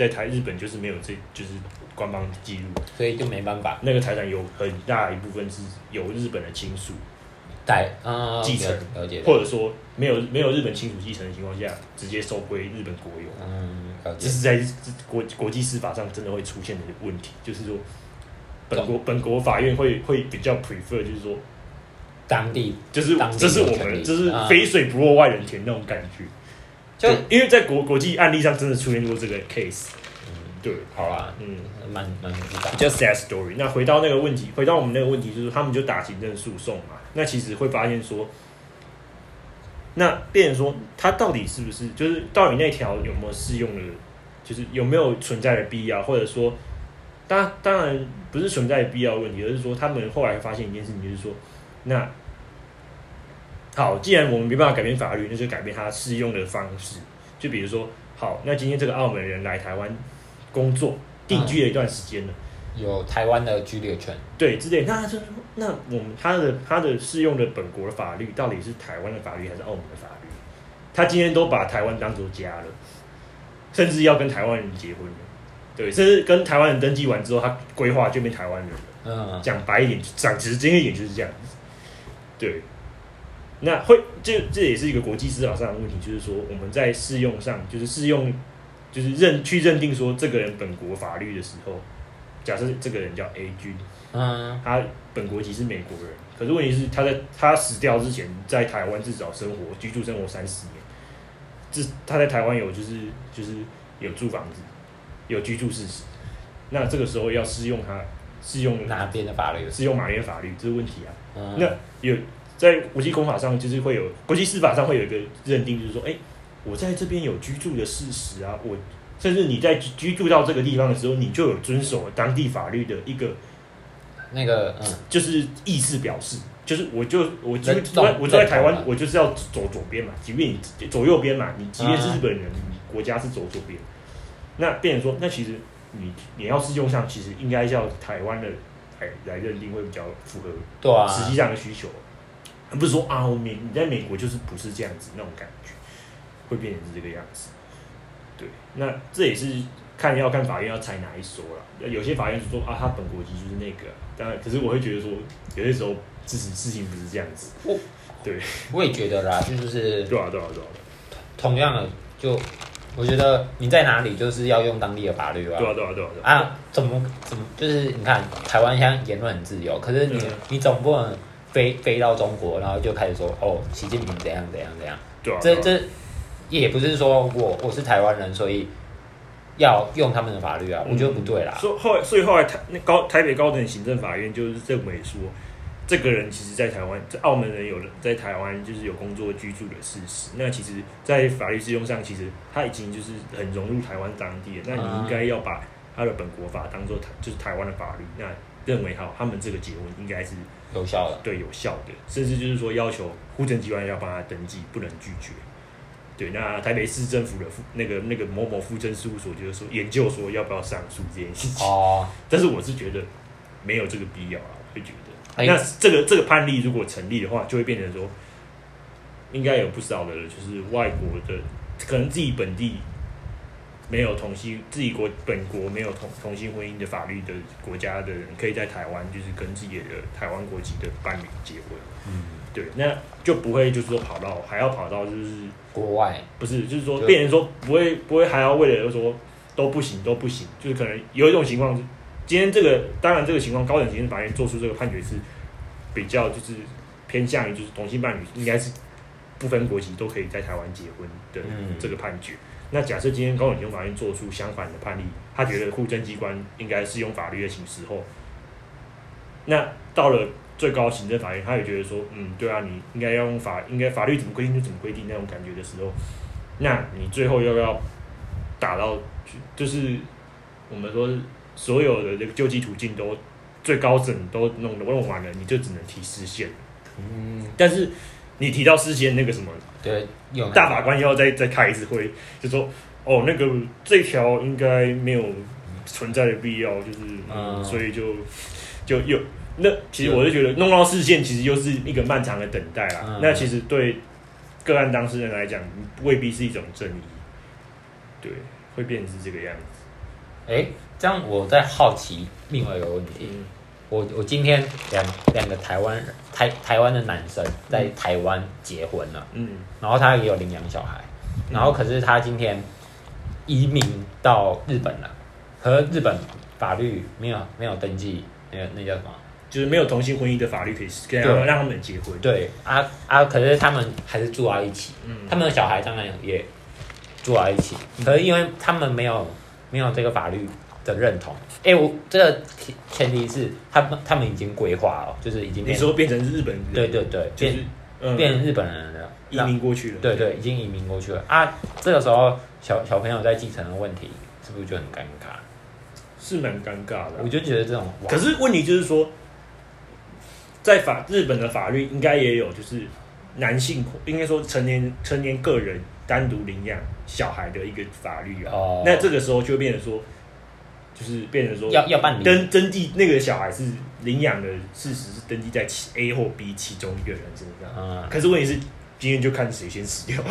在台日本就是没有这就是官方记录， 所以就没办法。 那个财产有很大一部分是由日本的亲属代啊继承， 了解， 或者说没有没有日本亲属继承的情况下，直接收归日本国有。 嗯，了解。 这是在国国际司法上真的会出现的问题，就是说本国本国法院会会比较 prefer， 就是说当地就是当地这是我们这是肥水不落外人田那种感觉。就因为在国国际案例上真的出现过这个 case， 嗯，对， 好啦， 嗯， 蛮蛮复杂， 比较 sad story。那回到那个问题，回到我们那个问题，就是他们就打行政诉讼嘛。那其实会发现说，那变成说他到底是不是就是到底那条有没有适用的，就是有没有存在的必要，或者说，当当然不是存在的必要的问题，而是说他们后来发现一件事情，就是说，那。好，既然我们没办法改变法律，那就改变它适用的方式。就比如说，好，那今天这个澳门人来台湾工作，定居了一段时间了， 嗯、有台湾的居留权， 对之类。那就那我们他的他的适用的本国的法律，到底是台湾的法律还是澳门的法律？他今天都把台湾当作家了，甚至要跟台湾人结婚了，对，甚至跟台湾人登记完之后，他规划就变台湾人了。嗯，讲白一点，讲直接一点就是这样子，对。那会这这也是一个国际司法上的问题，就是说我们在适用上，就是适用，就是认去认定说这个人本国法律的时候，假设这个人叫 A 君，嗯，他本国籍是美国人，可是问题是他在他死掉之前，在台湾至少生活居住生活三十年，这他在台湾有就是就是有住房子，有居住事实，那这个时候要适用他适用哪边的法律？ 适用哪边的法律，这是问题啊。嗯、那有。在国际公法上，就是会有国际司法上会有一个认定，就是说，哎、欸，我在这边有居住的事实啊，我甚至你在居住到这个地方的时候，你就有遵守当地法律的一个那个，嗯， 就是意思表示，就是我就我就我住在台湾，我就是要走左边嘛，即便你走右边嘛，你即便是日本人，你国家是走左边，那变成说，那其实你你要适用上，其实应该要台湾的来来认定会比较符合对啊实际上的需求。不是说啊，我美你在美国就是不是这样子那种感觉，会变成是这个样子。对，那这也是看要看法院要采哪一说啦。有些法院就说啊，他本国籍就是那个、啊，当然，可是我会觉得说，有些时候事情事情不是这样子。我对， 我也觉得啦，就就是对啊对啊对啊。 同样的，就我觉得你在哪里就是要用当地的法律啊。 对啊对啊对啊对啊。 啊，怎么怎么就是你看台湾现在言论很自由，可是你、嗯、你总不能。飞飞到中国，然后就开始说哦，习近平怎样怎样怎样。 对啊， 这这也不是说我我是台湾人，所以要用他们的法律啊，嗯、我觉得不对啦。 所以后来，所以后来台那高台北高等行政法院就是认为说，这个人其实在台湾，在澳门人有人在台湾就是有工作居住的事实。那其实，在法律适用上，其实他已经就是很融入台湾当地了。那你应该要把他的本国法当做就是台湾的法律，那认为好他们这个结婚应该是。 有效的， 对，有效的，甚至就是说要求户政机关要帮他登记，不能拒绝。对，那台北市政府的那个那个某某户政事务所就是说研究说要不要上诉这件事情。哦，但是我是觉得没有这个必要啊，我会觉得。欸、那这个这个判例如果成立的话，就会变成说，应该有不少的，就是外国的，可能自己本地没有同性，自己国本国没有同同性婚姻的法律的国家的人，可以在台湾就是跟自己的台湾国籍的伴侣结婚。嗯，对，那就不会就是说跑到还要跑到就是国外， 不是，就是说变成说不会不会还要为了说都不行都不行，就是可能有一种情况，今天这个当然这个情况高等行政法院做出这个判决是比较就是偏向于就是同性伴侣应该是不分国籍都可以在台湾结婚的这个判决。嗯，那假设今天高等行政法院做出相反的判例，他觉得户政机关应该适用法律的情时候，那到了最高行政法院，他也觉得说，嗯，对啊，你应该要用法，应该法律怎么规定就怎么规定那种感觉的时候，那你最后又要打到，就是我们说所有的这个救济途径都最高审都弄弄完了，你就只能提释宪。嗯，但是你提到释宪那个什么？ 对， 大法官要再再开一次会，就说哦，那个这条应该没有存在的必要，就是、嗯嗯、所以就就又那其实我就觉得弄到释宪其实又是一个漫长的等待啦。嗯、那其实对个案当事人来讲，未必是一种正义，对，会变成是这个样子。 哎，这样我在好奇另外一个问题。嗯、我我今天两两个台湾人台台湾的男生在台湾结婚了，嗯，然后他也有领养小孩，嗯、然后可是他今天移民到日本了，可是日本法律没有没有登记那个那叫什么？ 就是没有同性婚姻的法律可以跟他们让他们结婚。 对啊啊，可是他们还是住在一起，嗯、他们的小孩当然也住在一起，嗯、可是因为他们没有没有这个法律的认同。哎、欸，我这个前提是他们他们已经规划了，就是已经你说变成日本人， 对对对， 就是变、嗯、变成日本人了， 移民过去了。 对对，已经移民过去了啊。这个时候小小朋友在继承的问题，是不是就很尴尬？ 是蛮尴尬的、啊， 我就觉得这种。 可是问题就是说。在法日本的法律应该也有，就是男性应该说成年成年个人单独领养小孩的一个法律啊。哦、那这个时候就变成说，就是变成说要要办理登登记那个小孩是领养的事实是登记在 A 或 B 其中一个人身上。嗯、可是问题是今天就看谁先死掉，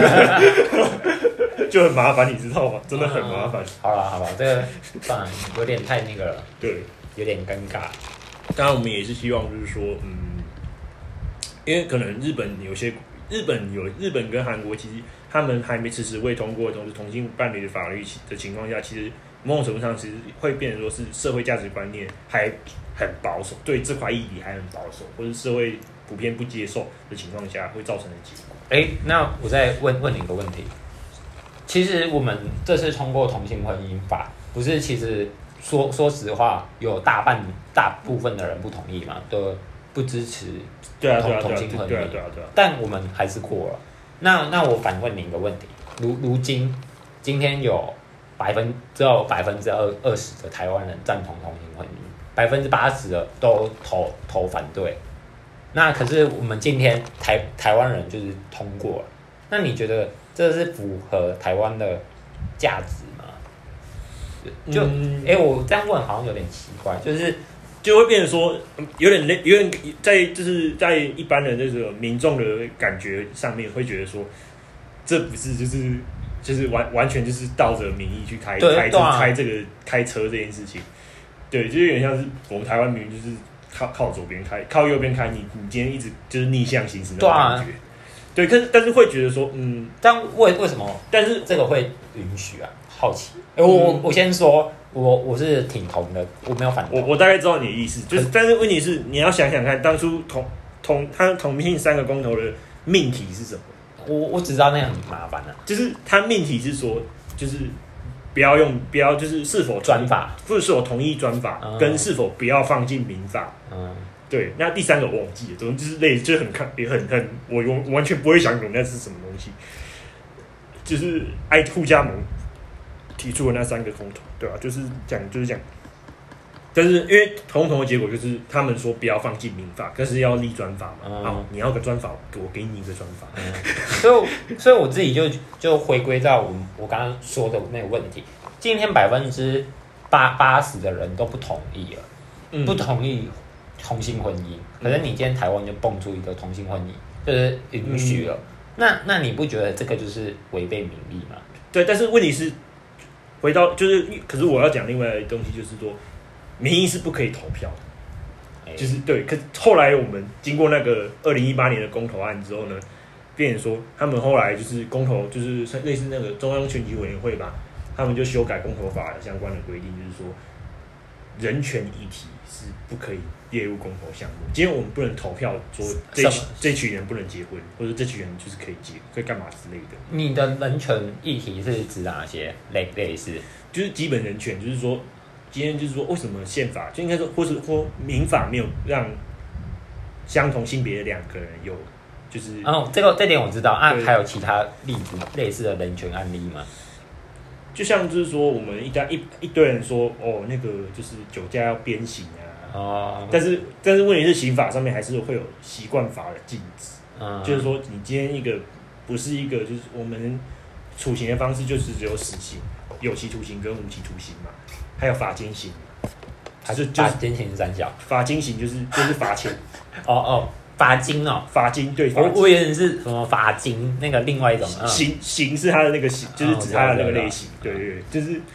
就很麻烦，你知道吗？真的很麻烦。嗯、 好了好了，这个当然有点太那个了， 对， 有点尴尬。 当然，我们也是希望，就是说，嗯，因为可能日本有些日本有日本跟韩国，其实他们还没迟迟未通过同同性伴侣的法律的情况下，其实某种程度上其实会变成说是社会价值观念还很保守，对这块议题还很保守，或者社会普遍不接受的情况下会造成的结果。 哎、欸，那我再问问你一个问题，其实我们这次通过同性婚姻法，不是其实。说说实话，有大半大部分的人不同意嘛，都不支持同同性婚姻。 对啊，对啊，对啊。 但我们还是过了。那那我反问你一个问题：如如今今天有百分只有百分之二二十的台湾人赞同同性婚姻，百分之八十的都投投反对。那可是我们今天台台湾人就是通过了。那你觉得这是符合台湾的价值吗？就哎、嗯欸，我这样问好像有点奇怪，就是就会变成说，有点累，有点在就是在一般的这个民众的感觉上面，会觉得说，这不是就是就是完完全就是倒着民意去开开车、啊、开这个开车这件事情，对，就有点像是我们台湾民就是靠靠左边开，靠右边开，你你今天一直就是逆向行驶那种感觉，对，可是但是会觉得说，嗯， 但为为什么？但是这个会允许啊？好奇，欸、我我我先说，我我是挺同的，我没有反对。 我我大概知道你的意思，就是但是问题是你要想想看，当初同同他同性三个公投的命题是什么？ 我我只知道那样很麻烦啊， 就是他命题是说，就是不要用不要就是是否专法， 或者是否同意专法，嗯、跟是否不要放进民法。嗯，对，那第三个我忘记了，总之就是类就是很看也很很我我完全不会想懂那是什么东西，就是爱互加盟。提出的那三个公投，对吧、啊？就是讲，就是讲，但是因为公投的结果就是他们说不要放进民法，可是要立专法嘛。嗯、好，你要个专法，我给你一个专法。 嗯、所以，所以我自己就就回归到我我刚刚说的那个问题，今天百分之八八十的人都不同意了，嗯、不同意同性婚姻，可是你今天台湾就蹦出一个同性婚姻，就是允许了，嗯、那那你不觉得这个就是违背民意吗？ 对，但是问题是。回到就是，可是我要讲另外的东西，就是说，民意是不可以投票的，欸、就是对。可是后来我们经过那个二零一八年的公投案之后呢，变成说他们后来就是公投，就是类似那个中央选举委员会吧，他们就修改公投法的相关的规定，就是说人权议题是不可以列入公投项目。今天我们不能投票说这这群人不能结婚，或者这群人就是可以结可以干嘛之类的。 你的人权议题是指哪些类类似？ 就是基本人权，就是说今天就是说为什么宪法就应该说，或是或民法没有让相同性别的两个人有就是。 哦，这个这点我知道啊，还有其他例子类似的人权案例吗？ 就像就是说，我们一家一一堆人说，哦，那个就是酒驾要鞭刑啊，哦，但是但是问题是刑法上面还是会有习惯法的禁止，嗯，就是说你今天一个不是一个就是我们处刑的方式就是只有死刑、有期徒刑跟无期徒刑嘛，还有罚金刑， 还是罚金刑是三小， 罚金刑就是就是罚钱， 哦哦。罚金哦， 罚金对， 我我以为是什么罚金那个另外一种刑刑是他的那个刑，就是指他的那个类型，对对对，就是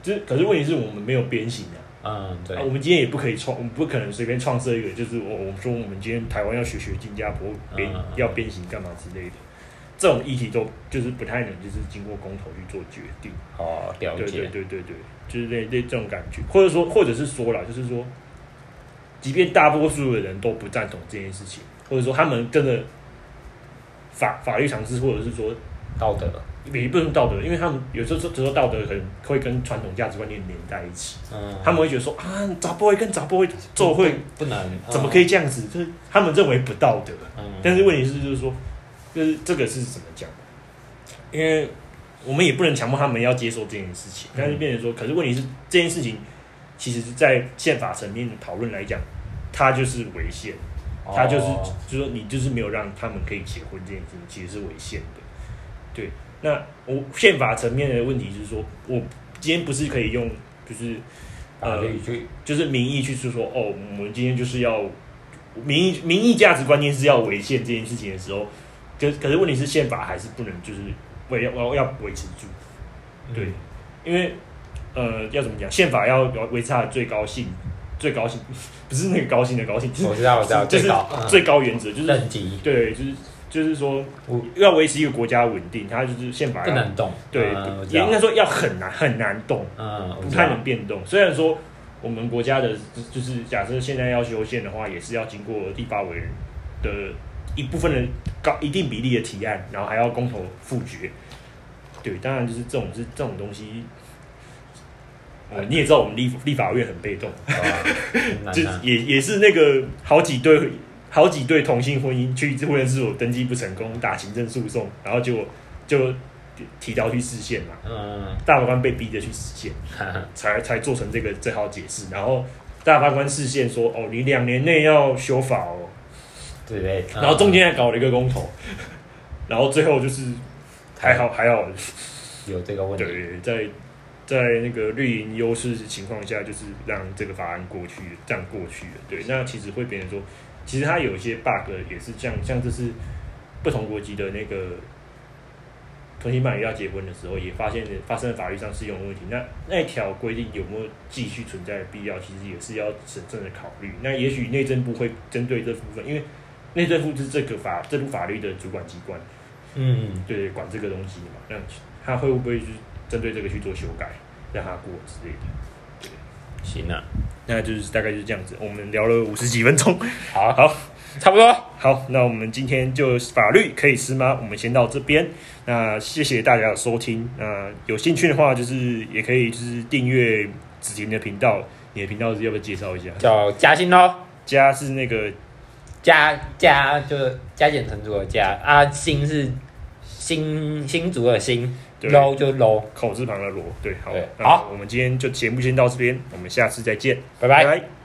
就是可是问题是我们没有鞭刑啊。 嗯，对、 啊，我们今天也不可以创，我们不可能随便创设一个，就是我我们说我们今天台湾要学学新加坡鞭、嗯、要鞭刑干嘛之类的，这种议题都就是不太能就是经过公投去做决定。 哦，了解， 对对对对对，就是类类这种感觉，或者说或者是说啦，就是说，即便大多数的人都不赞同这件事情，或者说他们真的法法律常识，或者是说道德。 也不能道德，因为他们有时候只说道德可能会跟传统价值观念连在一起， 嗯， 他们会觉得说啊，查甫的跟查甫的做会不能， 怎么可以这样子？就是他们认为不道德，嗯，但是问题是就是说，就是这个是怎么讲？因为我们也不能强迫他们要接受这件事情，但是变成说，可是问题是这件事情，其实是在宪法层面的讨论来讲，它就是违宪，它就是、哦、就是说你就是没有让他们可以结婚这件事情，其实是违宪的，对。那我宪法层面的问题就是说，我今天不是可以用就是呃，就是民意去说哦，我们今天就是要民意民意价值观念是要违宪这件事情的时候，可可是问题是宪法还是不能就是维要要维持住，对，嗯、因为呃要怎么讲，宪法要维持它的最高性。最高兴不是那个高兴的高兴， 我知道我知道， 就是最高原则就是等级， 对，就是就是说要维持一个国家稳定，它就是宪法不能动， 对， 嗯、 也应该说要很难很难动， 嗯， 不太能变动。虽然说我们国家的就是假设现在要修宪的话，也是要经过立法委员的一部分的高一定比例的提案，然后还要公投复决。对，当然就是这种是这种东西。呃、你也知道我们立立法院很被动，啊、就也也是那个好几对好几对同性婚姻去婚姻事务登记不成功，打行政诉讼，然后就就提到去释宪嘛，嗯，大法官被逼着去释宪，才才做成这个这套解释，然后大法官释宪说哦，你两年内要修法哦， 对对， 然后中间还搞了一个公投，然后最后就是还好还好有这个问题， 对，在。在那个绿营优势情况下，就是让这个法案过去，这样过去了。对，那其实会变成说，其实它有一些 bug 也是像像这是不同国籍的那个同性伴侣要结婚的时候，也发现发生了法律上适用的问题。那那一条规定有没有继续存在的必要，其实也是要审慎的考虑。那也许内政部会针对这部分，因为内政部是这个法这部法律的主管机关，嗯，对，管这个东西嘛，那他会不会就是针对这个去做修改，让它过之类的。对， 行啊， 那就是大概就是这样子。我们聊了五十几分钟， 好好， 差不多。 好，那我们今天就法律可以吃吗？我们先到这边。那谢谢大家的收听。那有兴趣的话，就是也可以就是订阅子婷的频道。你的频道是要不要介绍一下？ 叫嘉兴咯， 嘉是那个加加就是加减乘除的加啊，新是新新竹的新。low 就 low， 口字旁的罗，对，好， 好， 我们今天就节目先到这边，我们下次再见， 拜拜。 拜拜。